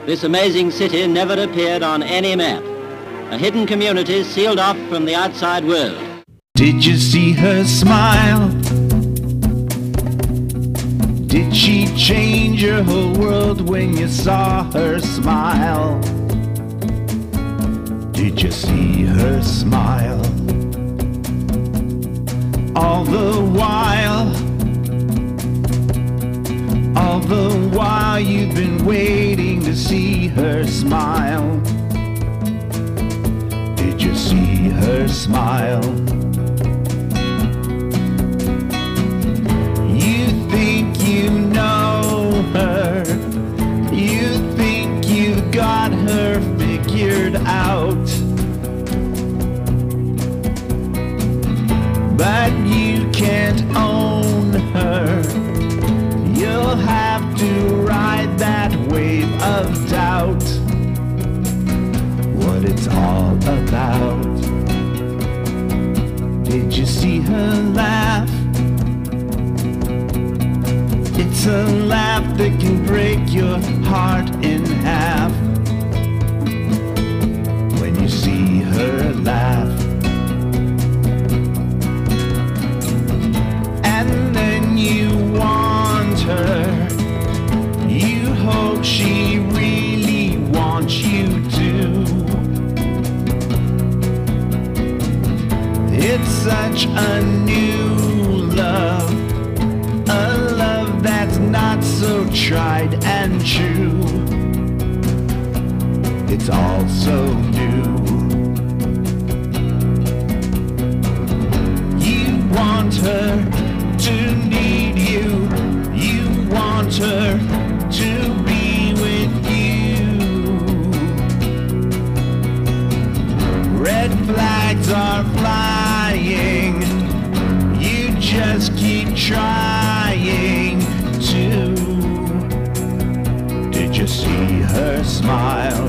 This amazing city never appeared on any map. A hidden community sealed off from the outside world. Did you see her smile? Did she change your whole world when you saw her smile? Did you see her smile? All the while you've been waiting to see her smile. Did you see her smile? You think you know her, you think you got her figured out, but you can't own her. You'll have to ride that wave of doubt, what it's all about. Did you see her laugh? It's a laugh that can break your heart in half. When you see her laugh, and then you want her, you hope she really wants you to. It's such a new love, a love that's not so tried and true. It's all so new. You want her to need you, you want her to be with you. Red flags are flying, you just keep trying to. Did you see her smile?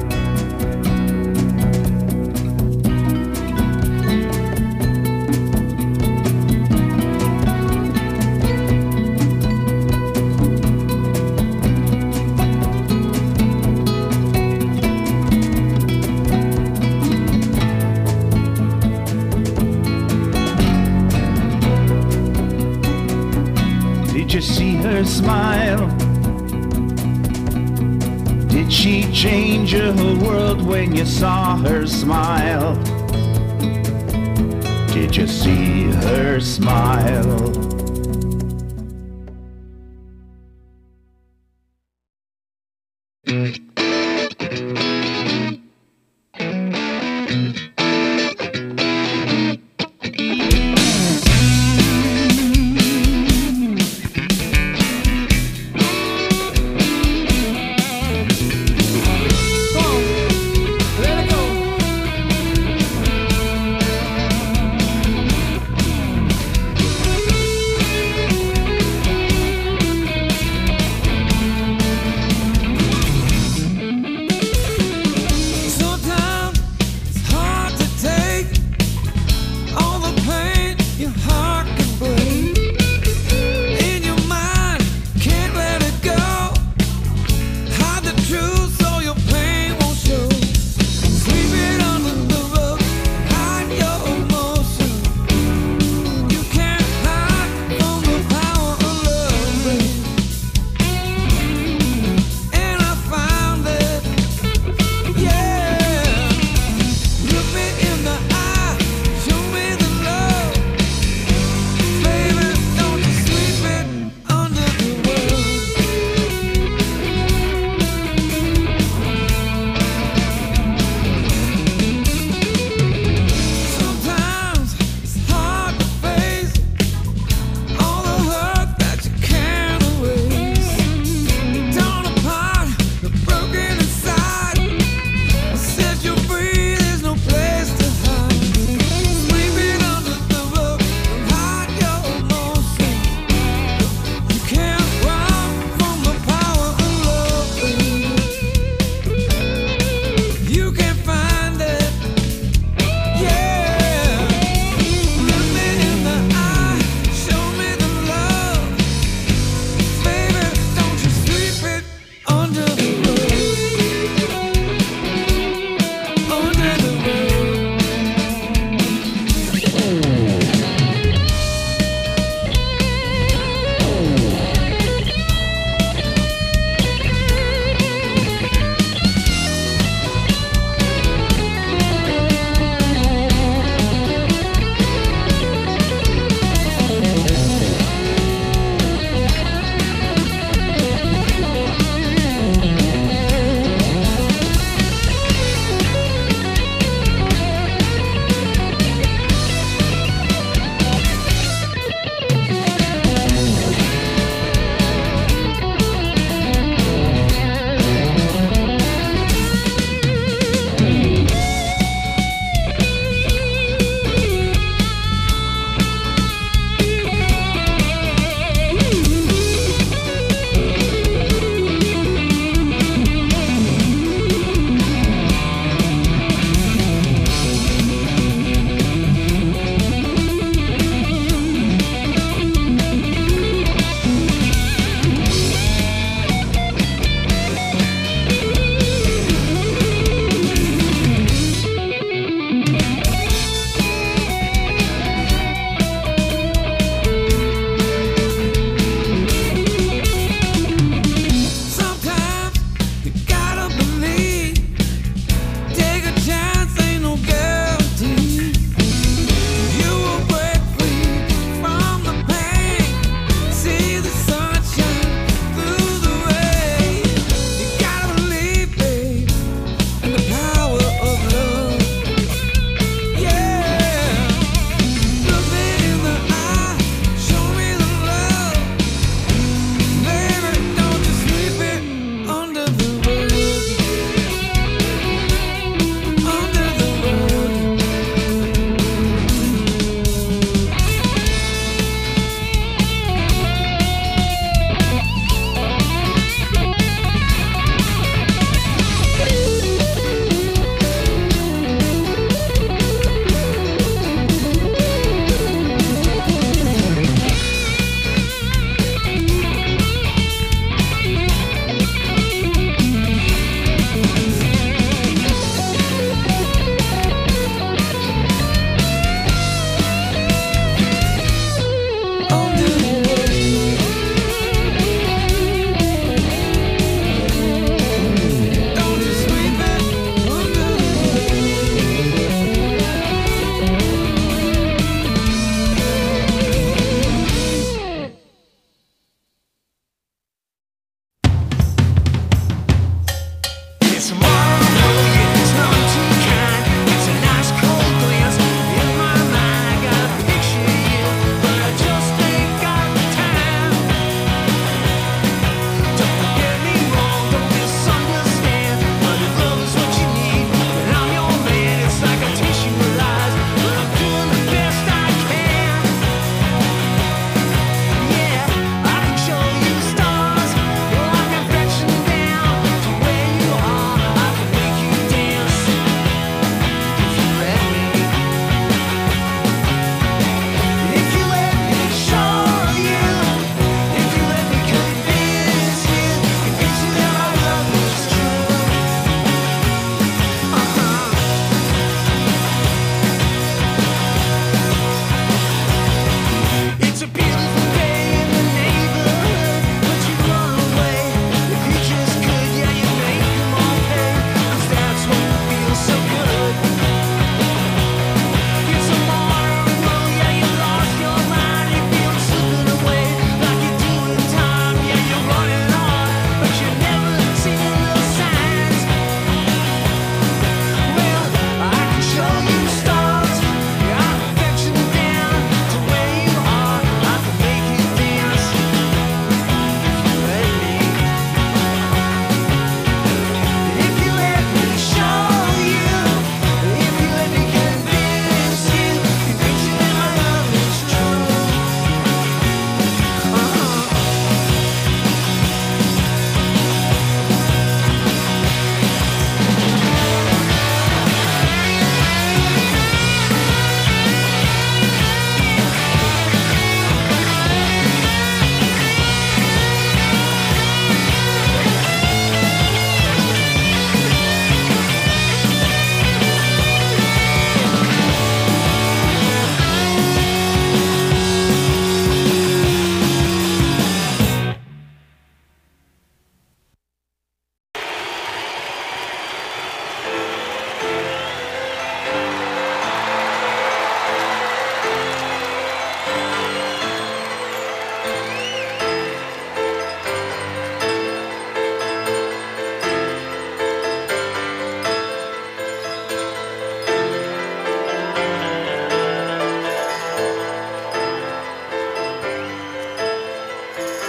Did you see her smile? Did she change your whole world when you saw her smile? Did you see her smile?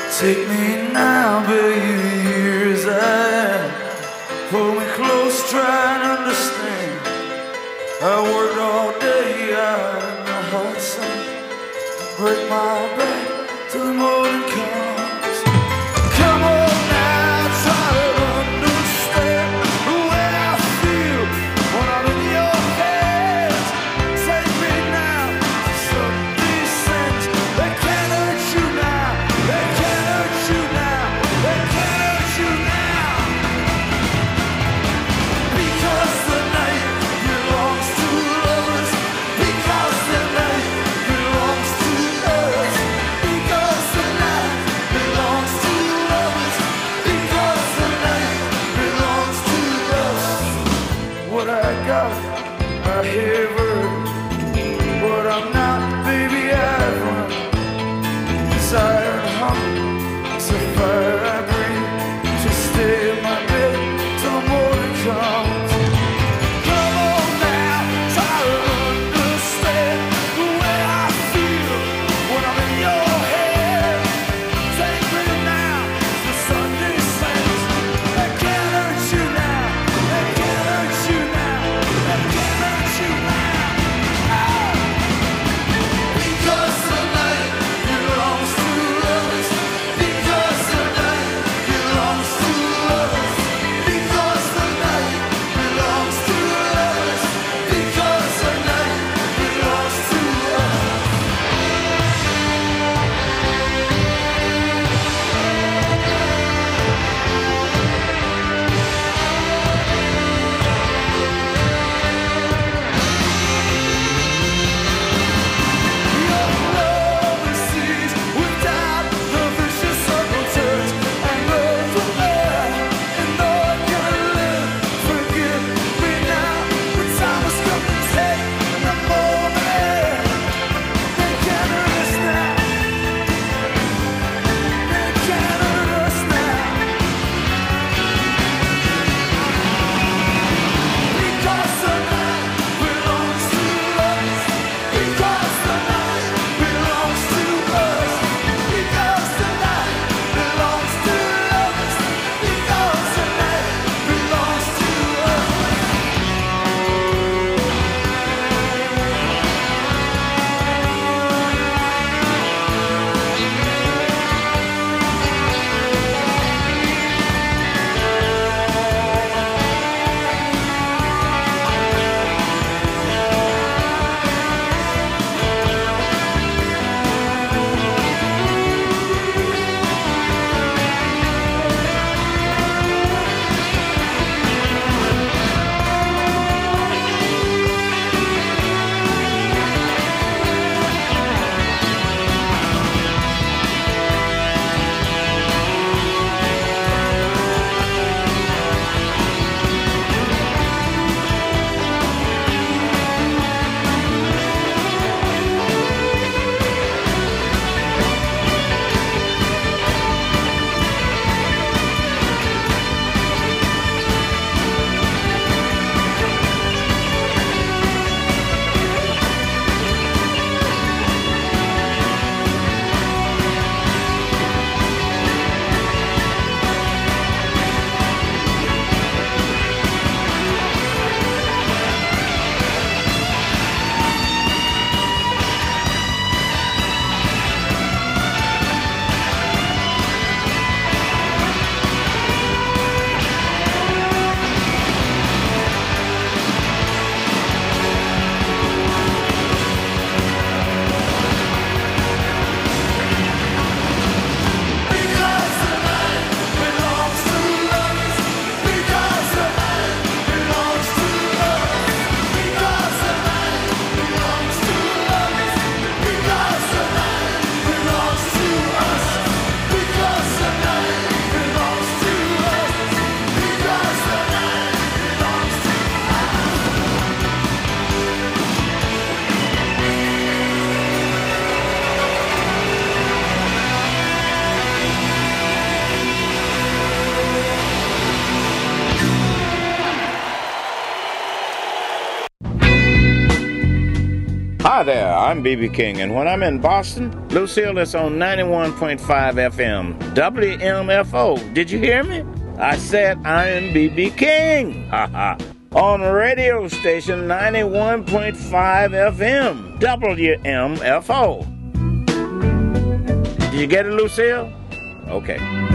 Take me now, baby, here's I am. Hold me close, try and understand. I worked all day out in the hot sun, break my back till the morning comes. Come on now, try to understand the way I feel when I'm in your hands. Take me now to some descent. They can't hurt you now, they can't hurt you now, they can't hurt you now. Because the night belongs to lovers. Because the night belongs to us. Because the night Hi there, I'm B.B. King, and when I'm in Boston, Lucille is on 91.5 FM, WMFO. Did you hear me? I said I am B.B. King. Ha ha. On radio station 91.5 FM, WMFO. Did you get it, Lucille? Okay.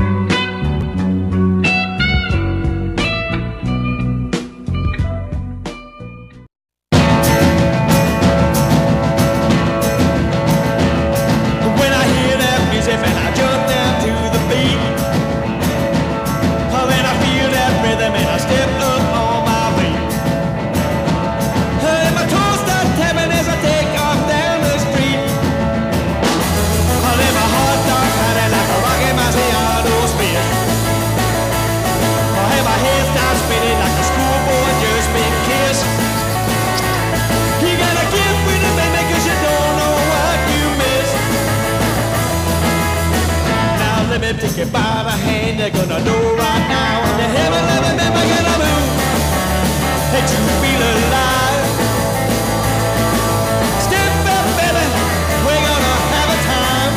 Take you by the hand, they're gonna know right now. And the heaven loving men are gonna move, that you feel alive. Step up, baby, we're gonna have a time.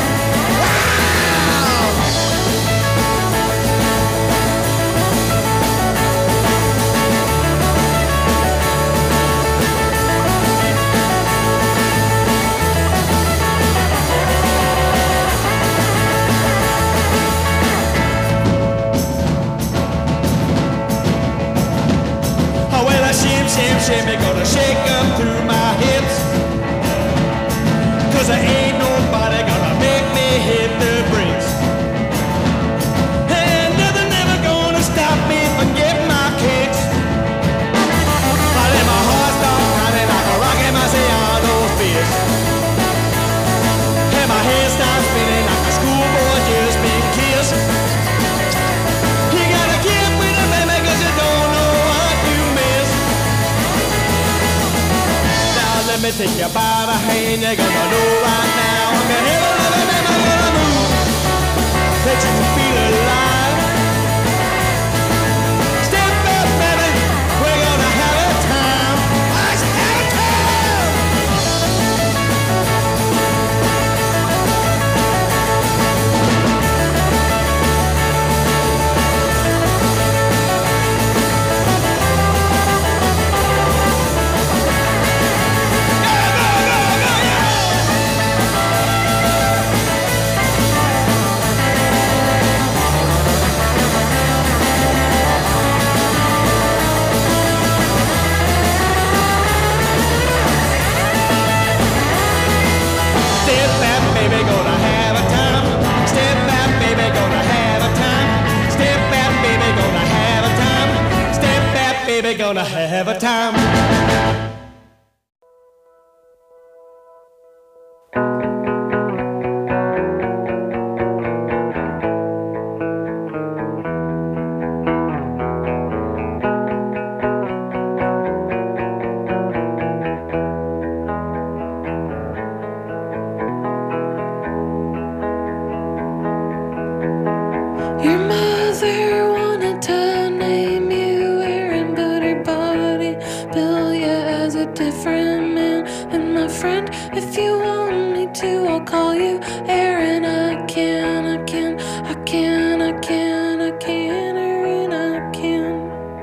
Shimmy gonna shake up through my hips, 'cause there ain't nobody gonna make me hit the bricks. And nothing ever gonna stop me from getting my kicks. I let my heart start pounding like a rocket Marciano fist, and my head starts spinning like a schoolboy just being kissed. You gotta get with it, baby, 'cause you don't know what you miss. Let me take you by the hand, you're gonna know right now. I'm gonna hear the living and I'm gonna move, that you feel alive. Step up, baby, we're gonna have a time. Let's have a time. Gonna have a time. Your mother wanted to name you Aaron, but her body built you as a different man. And my friend, if you want me to, I'll call you Aaron. I can, Aaron, I can.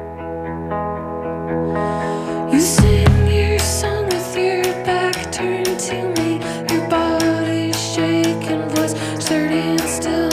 You sing your song with your back turned to me, your body shaking, voice sturdy and still.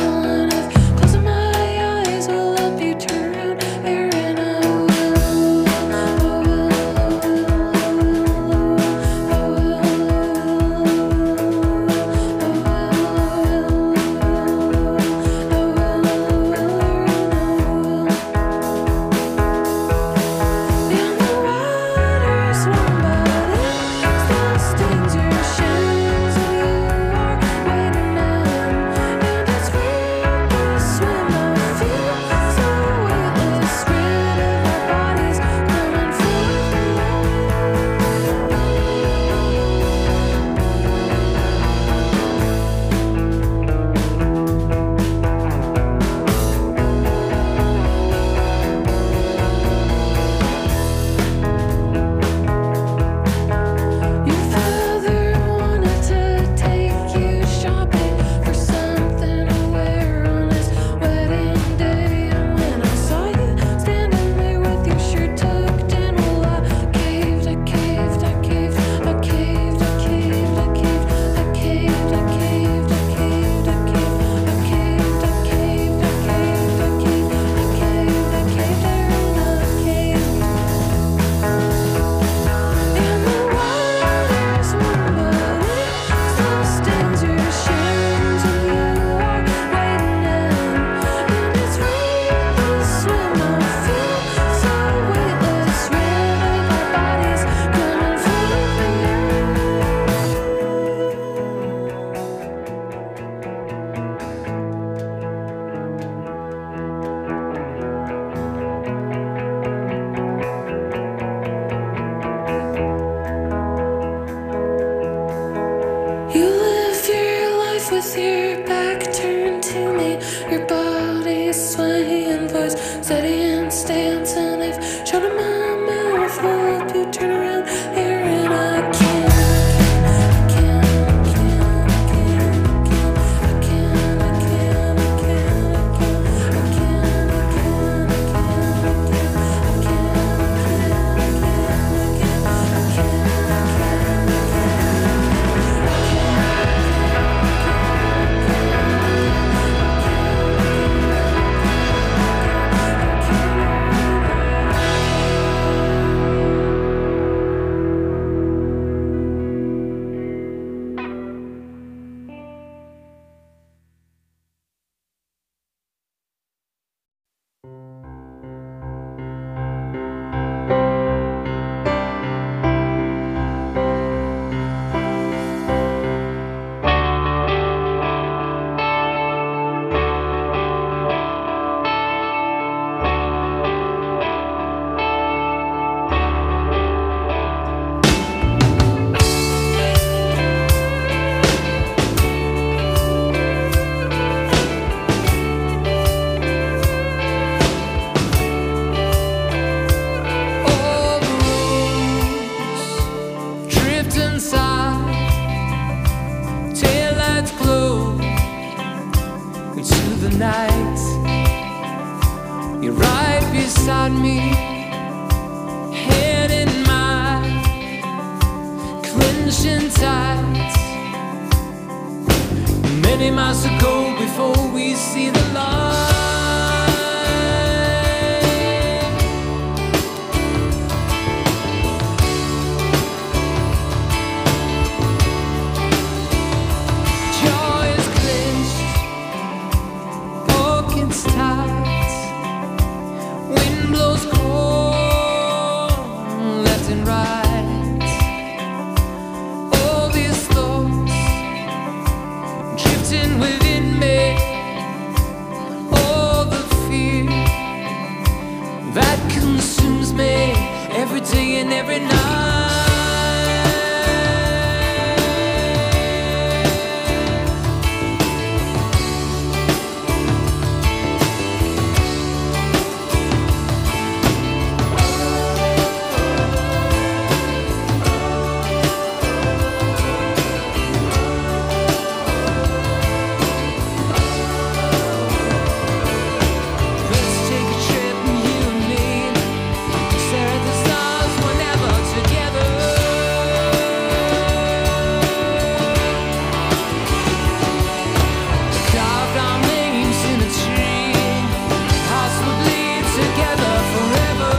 beside me, head in mine, clenching tight. Many miles to go before we see the light. Jaw is clenched, pockets tight. Wind blows cold, left and right. All these thoughts drifting within me, all the fear that consumes me every day and every night. Let's take a trip, you and me, stare at the stars whenever together. Carved our names in a tree, hearts will bleed together forever.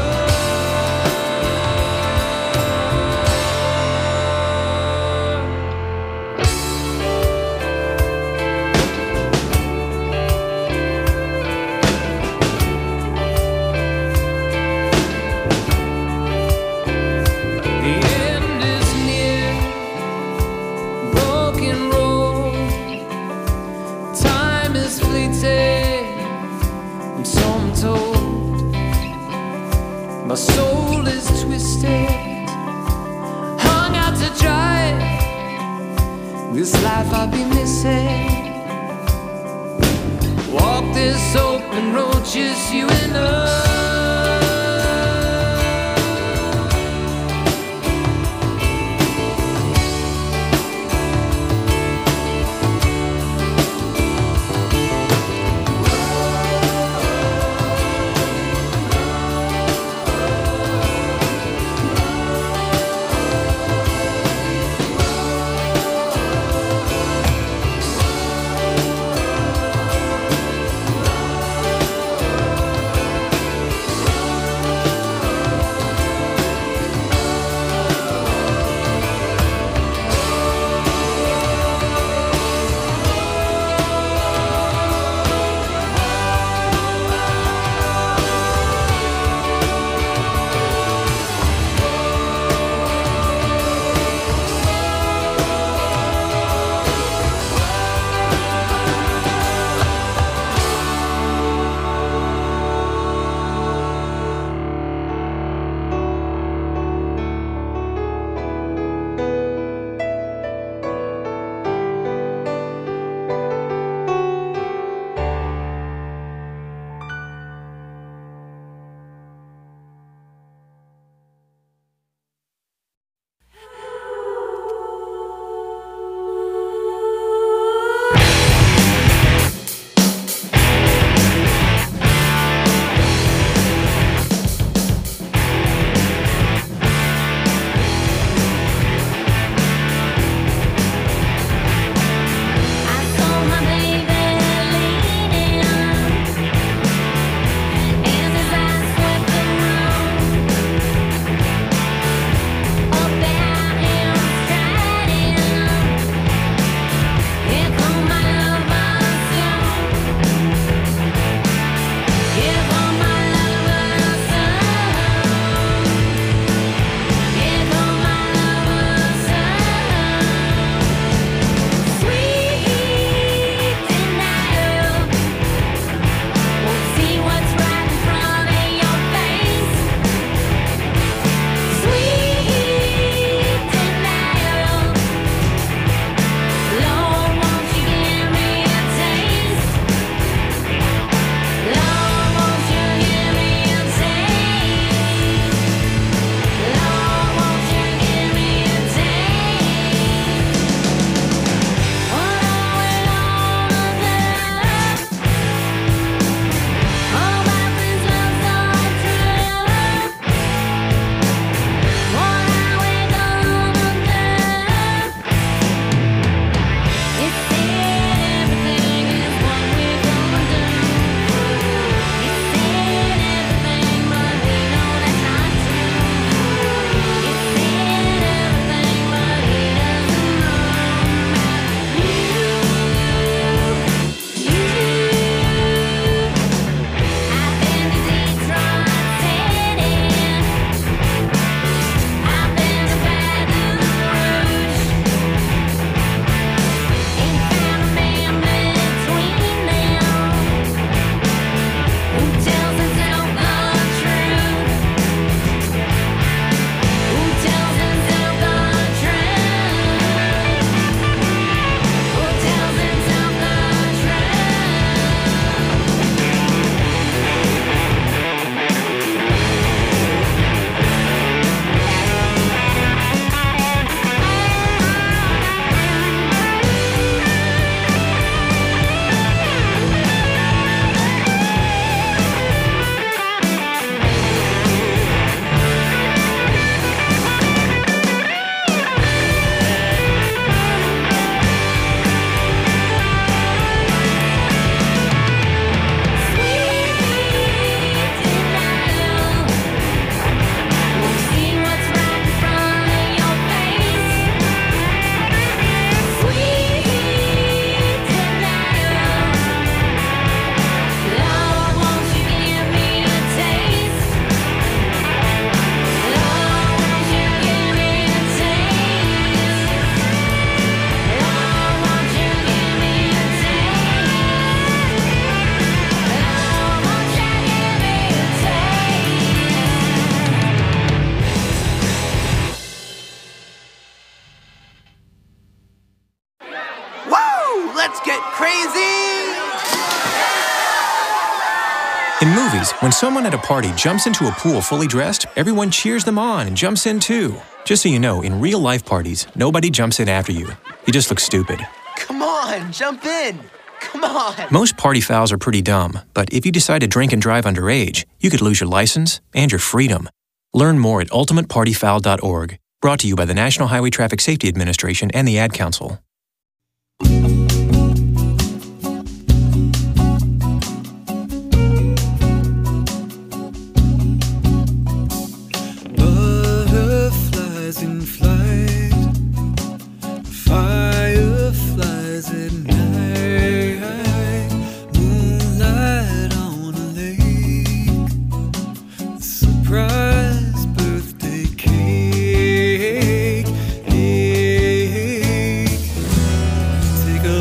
The end is near, broken road. Time is fleeting, and so I'm told. My soul is twisted, hung out to dry. This life I'll be missing. Walk this open road, just you and I. let's get crazy! In movies, when someone at a party jumps into a pool fully dressed, everyone cheers them on and jumps in too. Just so you know, in real-life parties, nobody jumps in after you. You just look stupid. Come on, jump in! Come on! Most party fouls are pretty dumb, but if you decide to drink and drive underage, you could lose your license and your freedom. Learn more at ultimatepartyfoul.org. Brought to you by the National Highway Traffic Safety Administration and the Ad Council. Butterflies in flight, fireflies at night, moonlight on a lake, surprise birthday cake. Take a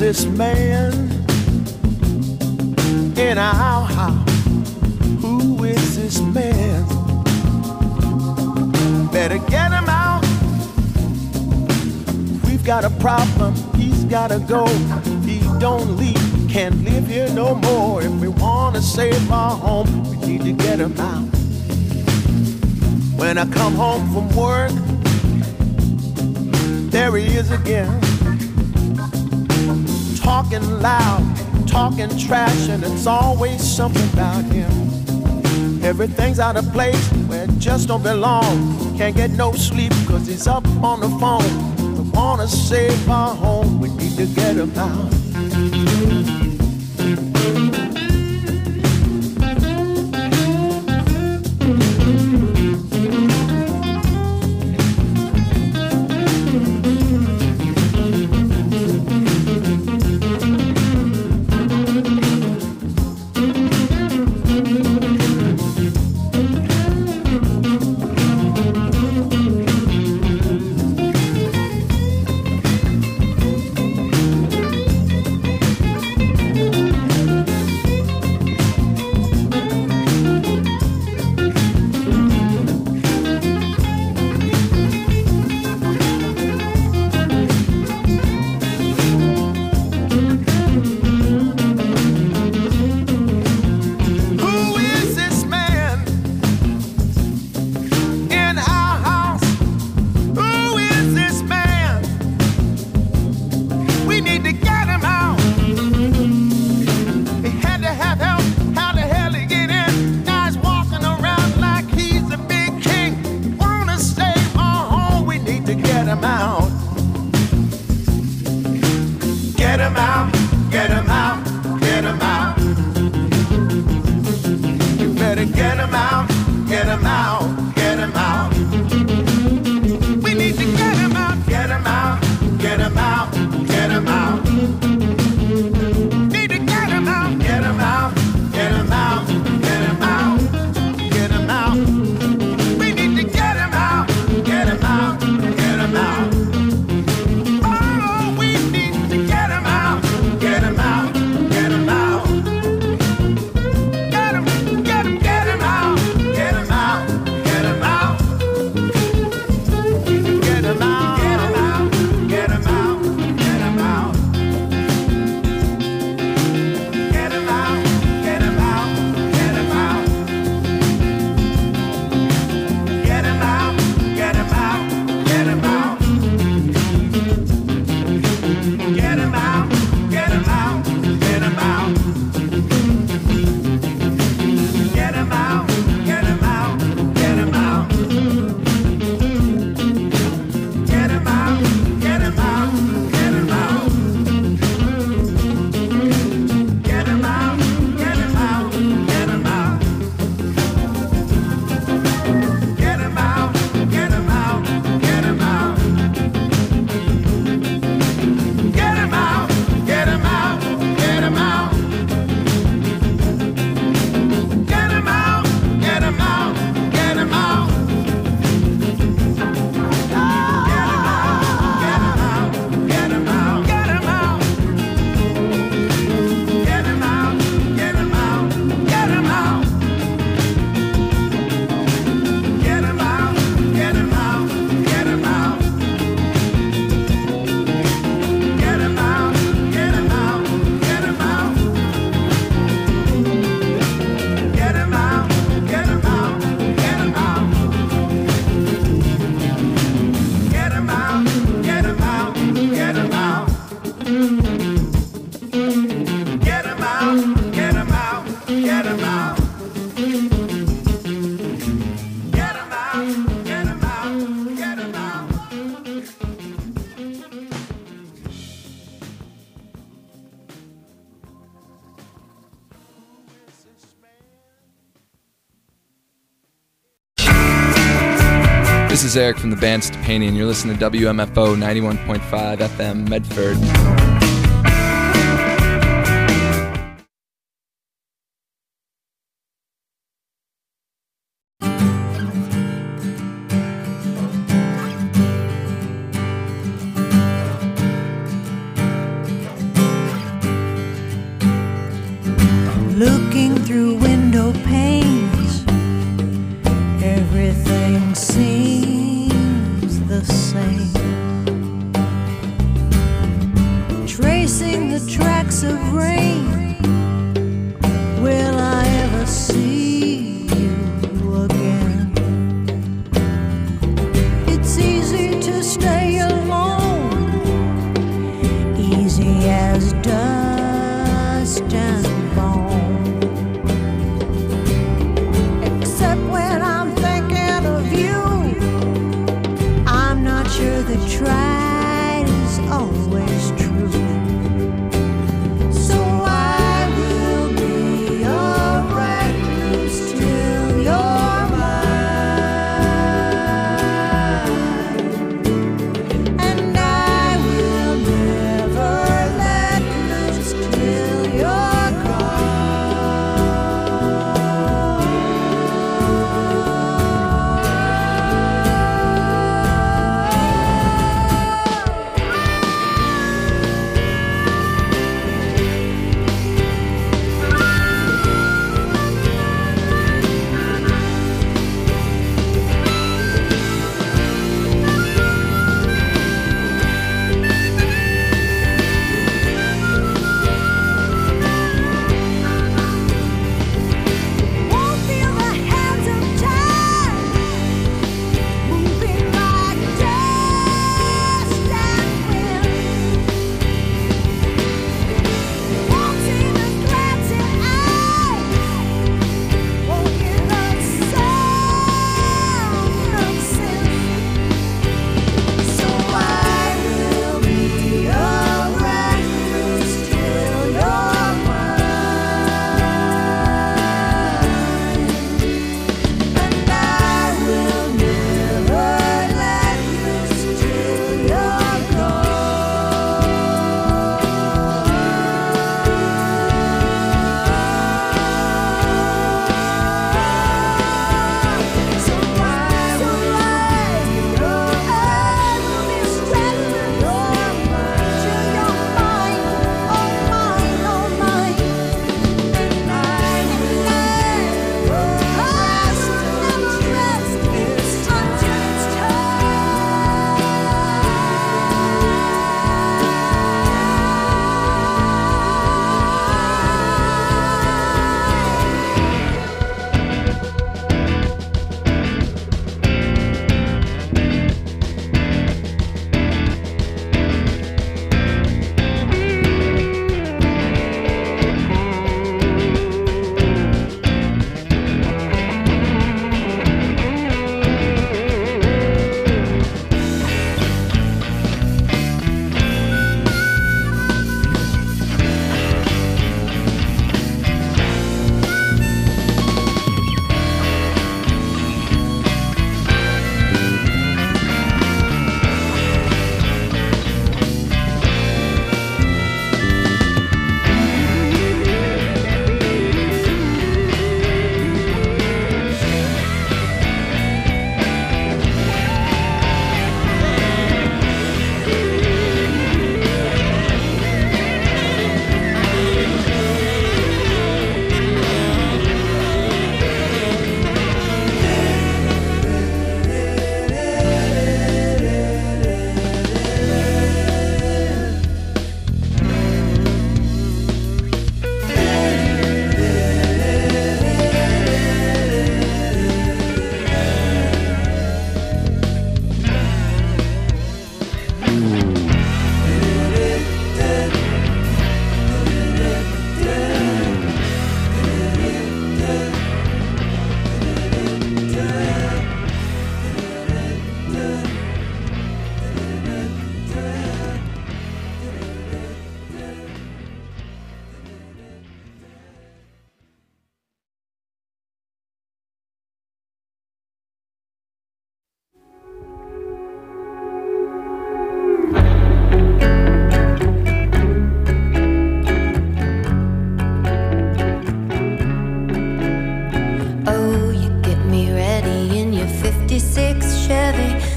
this man in our house? Who is this man? Better get him out. We've got a problem, he's gotta go. If he don't leave, can't live here no more. If we wanna save our home, we need to get him out. When I come home from work, there he is again, talking loud, talking trash, and it's always something about him. Everything's out of place where it just don't belong. Can't get no sleep cause he's up on the phone. We wanna save our home, we need to get him out. This is Eric from the band Stepani, and you're listening to WMFO 91.5 FM Medford.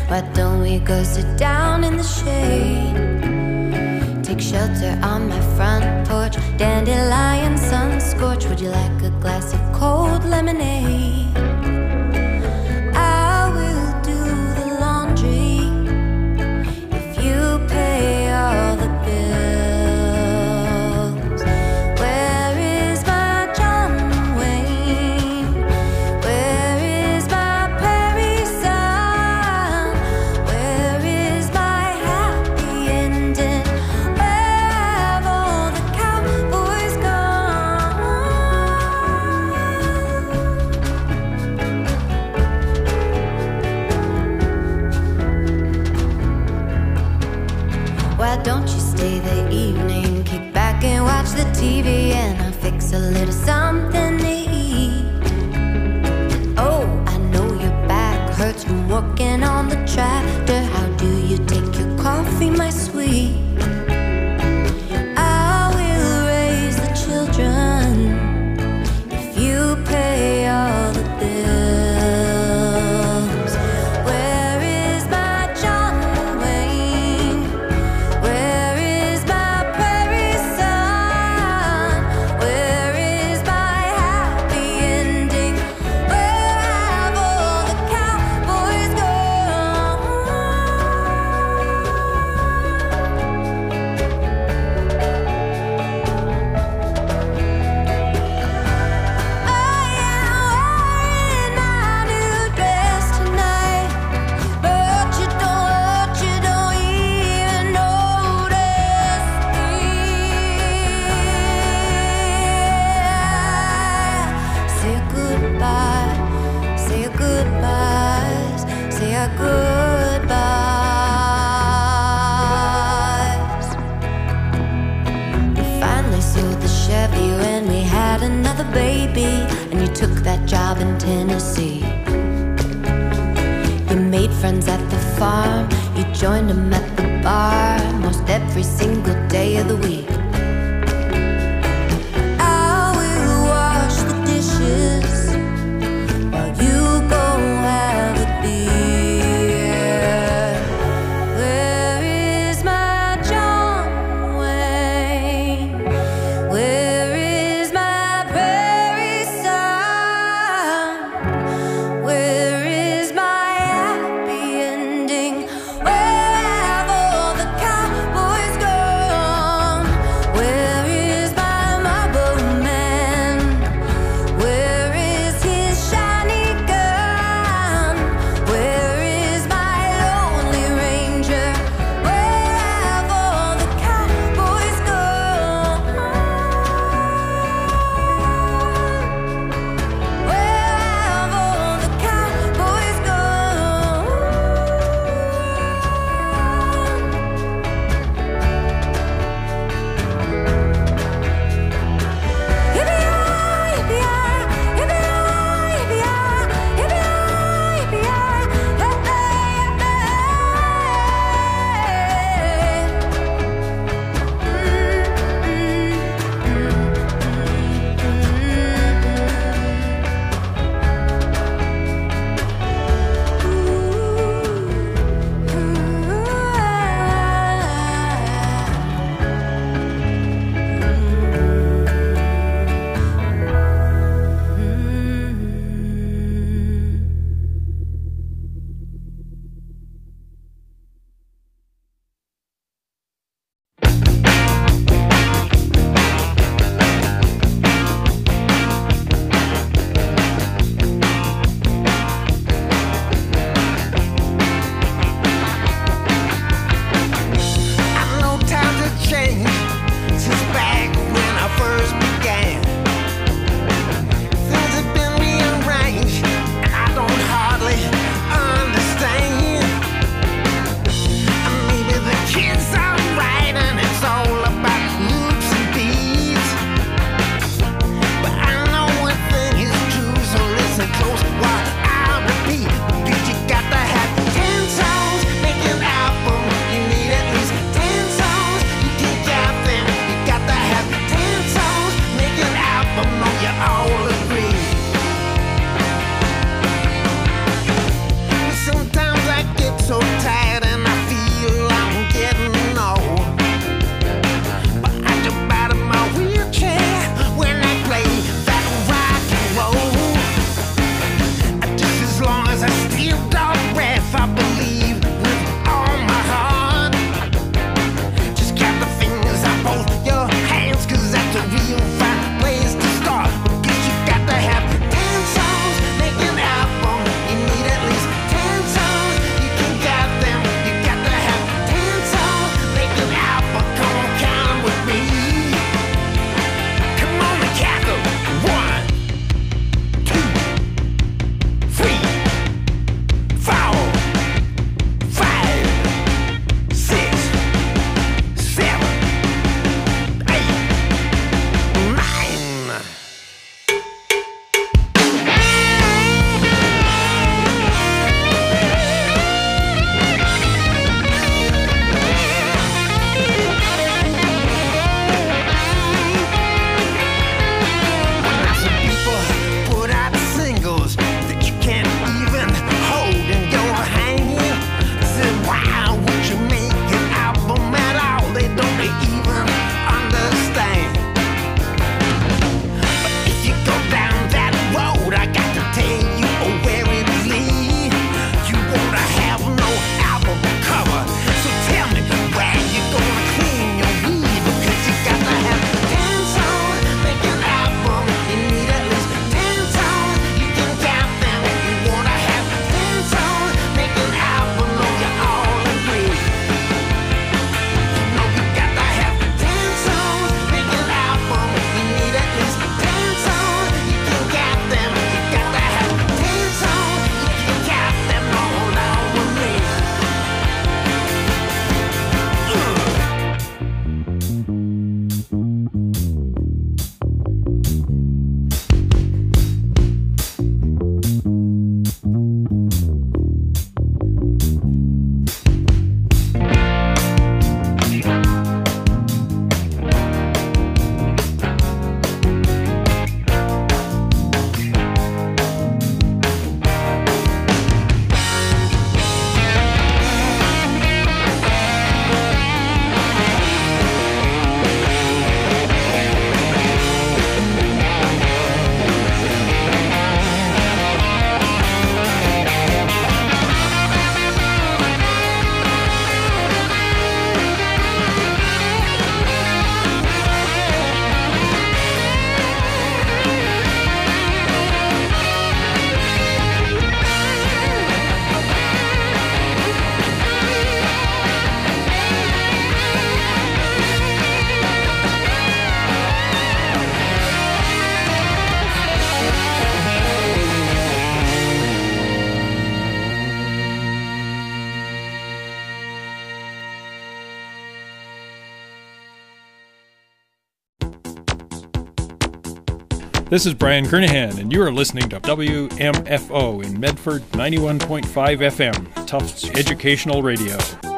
Why don't we go sit down in the shade? Take shelter on my front porch. Dandelion sun scorch. Would you like a glass of cold lemonade? I will do the laundry if you pay all the bills. Where is my John Wayne? Where is my Prairie son? Where is my happy ending? Where have all the cowboys gone? Why don't you stay the evening? Kick back and watch the TV, and I'll fix a little something to eat. Oh, I know your back hurts from working on the tractor. How do you take your coffee, my sweet? I will raise the children if you pay all the bills. Where is my John Wayne? Where is my Prairie son? Where is my happy ending? Where have all the cowboys gone? I am wearing my new dress tonight, but you don't even notice me. Say goodbye, say goodbyes, say our goodbyes. You finally sold the Chevy when we had another baby, and you took that job in Tennessee. You made friends at the farm, you joined them at the bar most every single day of the week. I will wash the dishes while you go have a beer. Where is my John Wayne? Where is my Prairie son? Where is my happy ending? Where have all the cowboys gone? This is Brian Kernahan, and you are listening to WMFO in Medford 91.5 FM, Tufts Educational Radio.